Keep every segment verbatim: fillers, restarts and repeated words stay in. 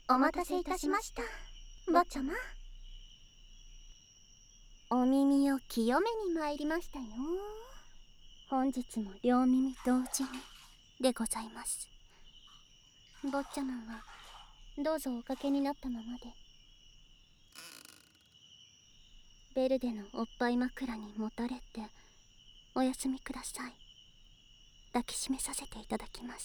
お待たせいたしました、坊ちゃま。お耳を清めに参りましたよ。本日も両耳同時にでございます。坊ちゃまはどうぞおかけになったままで。ベルデのおっぱい枕にもたれてお休みください。抱きしめさせていただきます。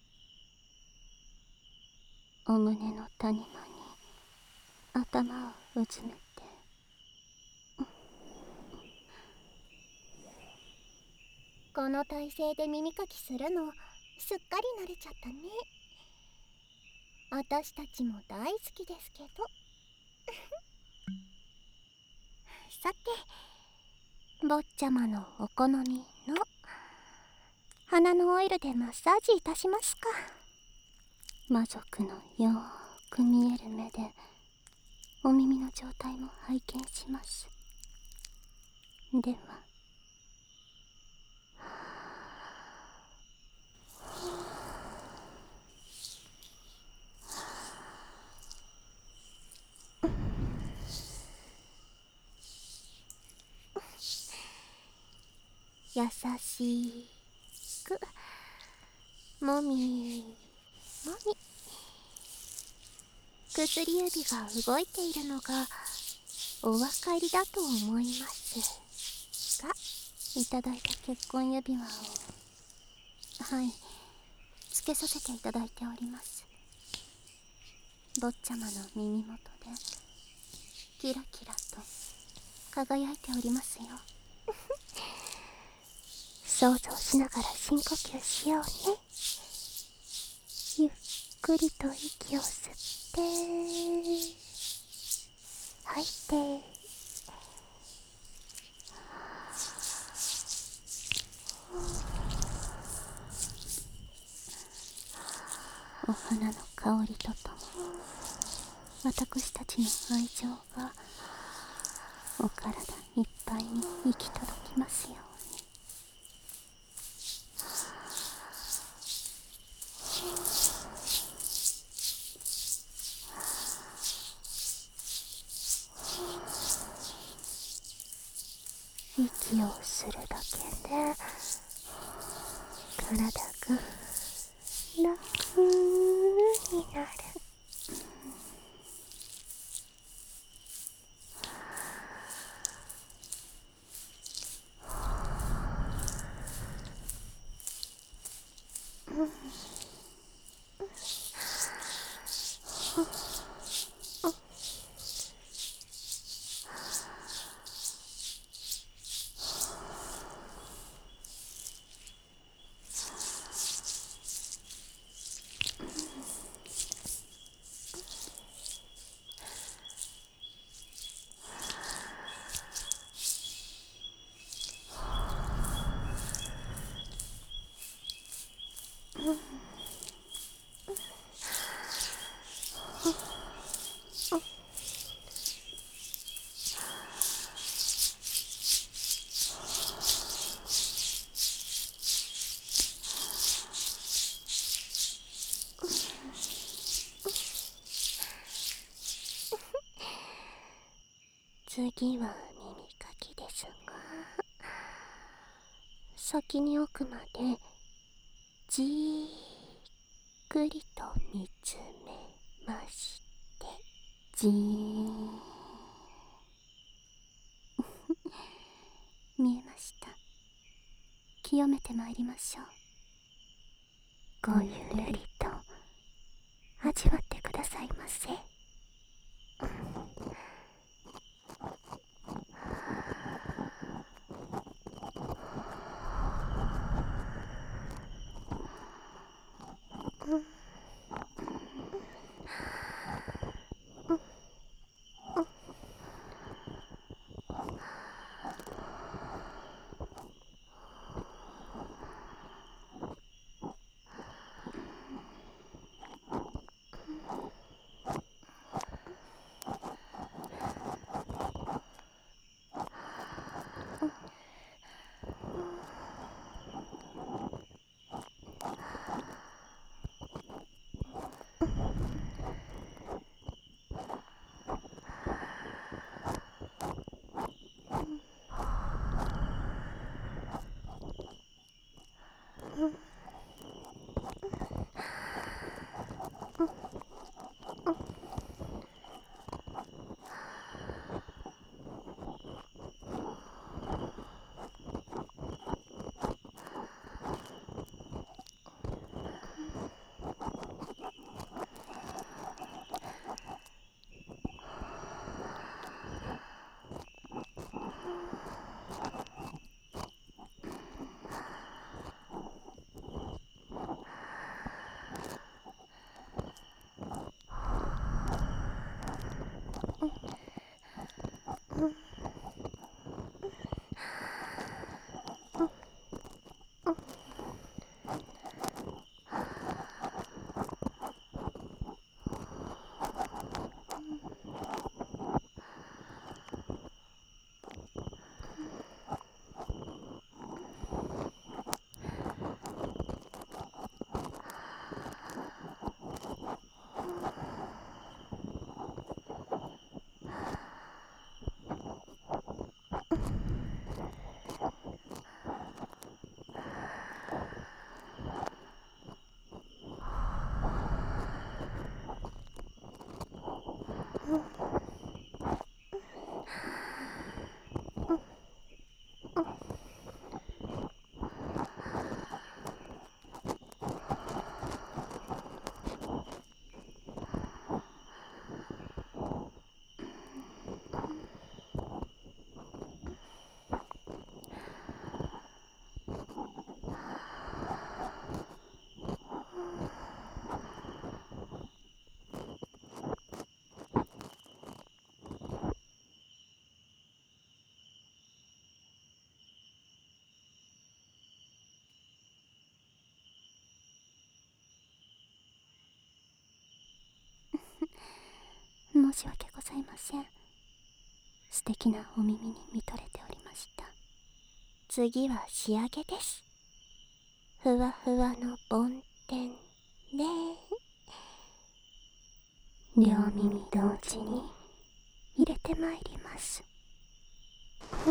お胸の谷間に頭をうずめて、この体勢で耳かきするのすっかり慣れちゃったね。私たちも大好きですけどさて、坊ちゃまのお好みの鼻のオイルでマッサージいたしますか。魔族のよーく見える目でお耳の状態も拝見します。では、優しくもみもみ。薬指が動いているのがお分かりだと思いますが、いただいた結婚指輪を、はい、つけさせていただいております。坊ちゃまの耳元でキラキラと輝いておりますよ想像しながら深呼吸しようね。ゆっくりと息を吸って吐いて、お花の香りととも私たちの愛情がお体いっぱいに行き届きますように。息をするだけで体が楽になる。次は耳かきですが、先に奥までじーっくりと見つめまして、じーん見えました。清めてまいりましょう。ごゆるりと味わってくださいませ。 申し訳ございません。素敵なお耳に見とれておりました。次は仕上げです。ふわふわの梵天で両耳同時に入れてまいります。うん。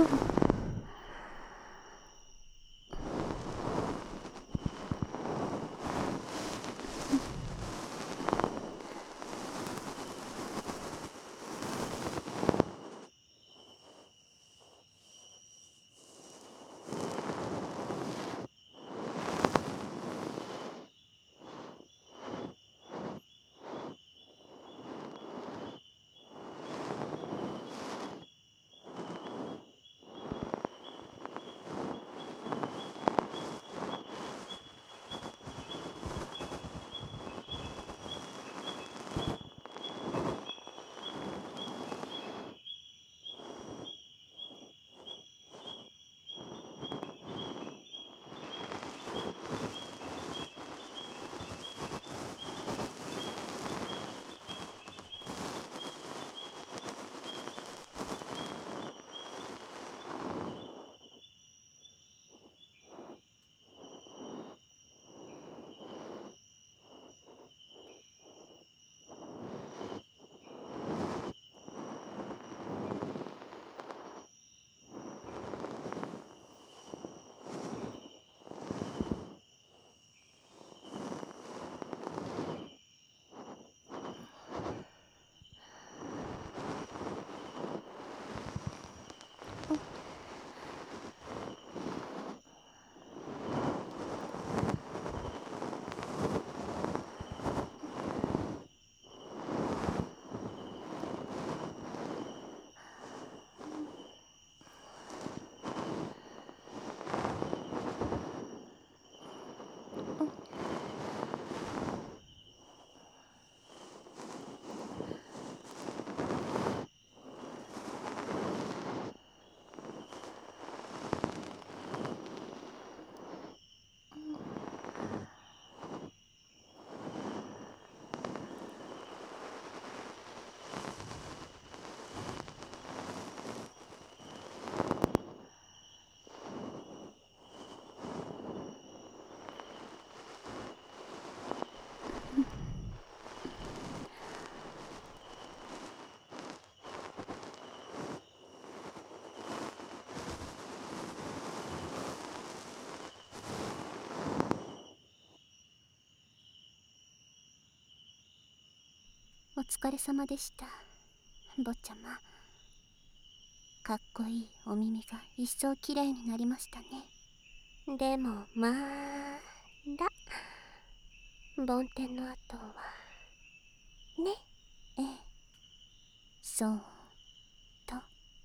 お疲れ様でした、坊ちゃま。かっこいいお耳が一層きれいになりましたね。でもまあだ梵天の後はね。ええ、そうと。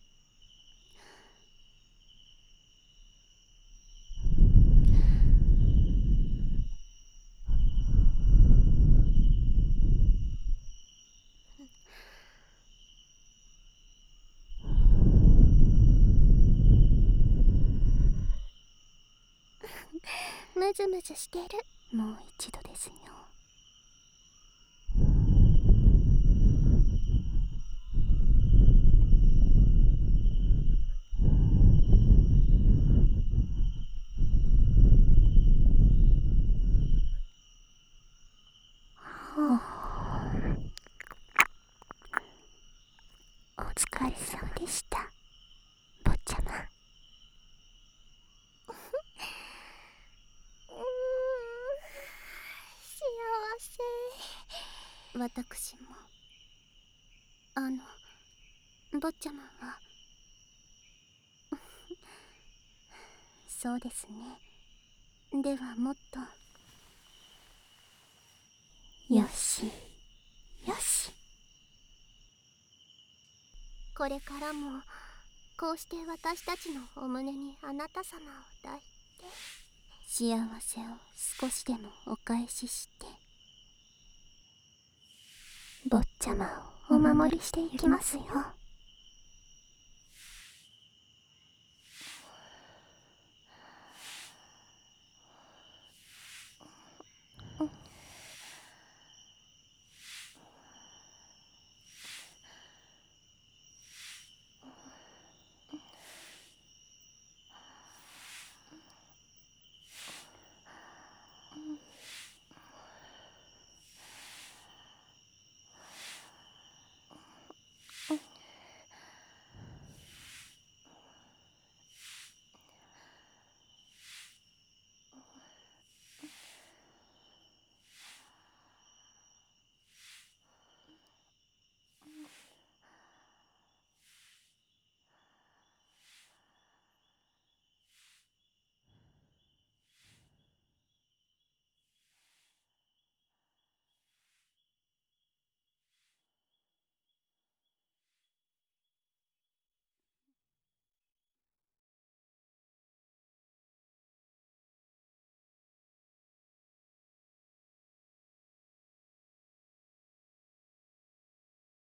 ムズムズしてる。もう一度ですよ。お疲れ様でした、坊ちゃま。幸せ。私もあの坊ちゃまはそうですね。ではもっと。よしよし。これからもこうして私たちのお胸にあなた様を抱いて、幸せを少しでもお返しして、坊ちゃまをお守りしていきますよ。